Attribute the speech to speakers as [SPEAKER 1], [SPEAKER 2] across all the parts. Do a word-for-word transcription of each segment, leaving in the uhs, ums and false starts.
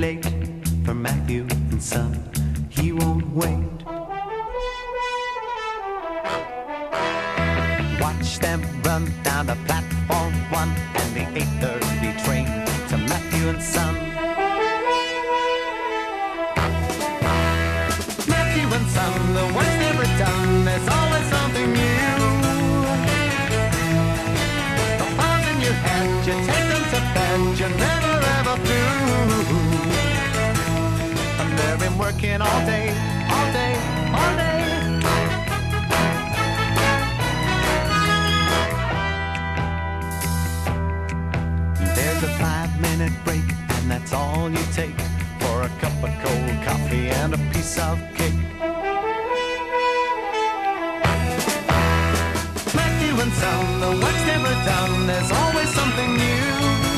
[SPEAKER 1] late for Matthew and Son. He won't wait. Watch them run down the platform one and the eight thirty train to Matthew and Son. Matthew and Son, the work's never done. There's always something new. The files in your head, you take them to bed, you're never ever through. And they've been working all day, all day, all day. There's a five-minute break, and that's all you take for a cup of cold coffee and a piece of cake. Matthew and Son, the work's never done. There's always something new.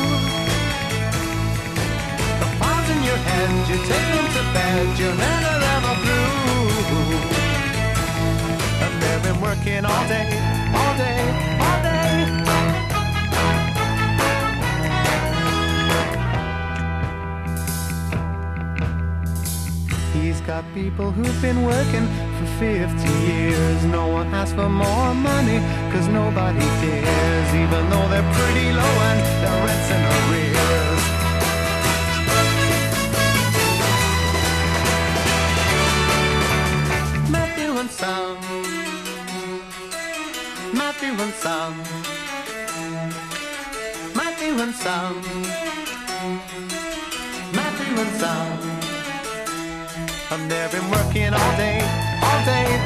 [SPEAKER 1] The files in your head, you take them to bed, you're never ever through. And they've been working all day, all day, all day. He's got people who've been working for fifty years. No one asks for more money, cause nobody cares, even though they're pretty low and their rent's in arrears. Matthew and Son, Matthew and Son, Matthew and Son, Matthew and Son. And they've been working all day, all day,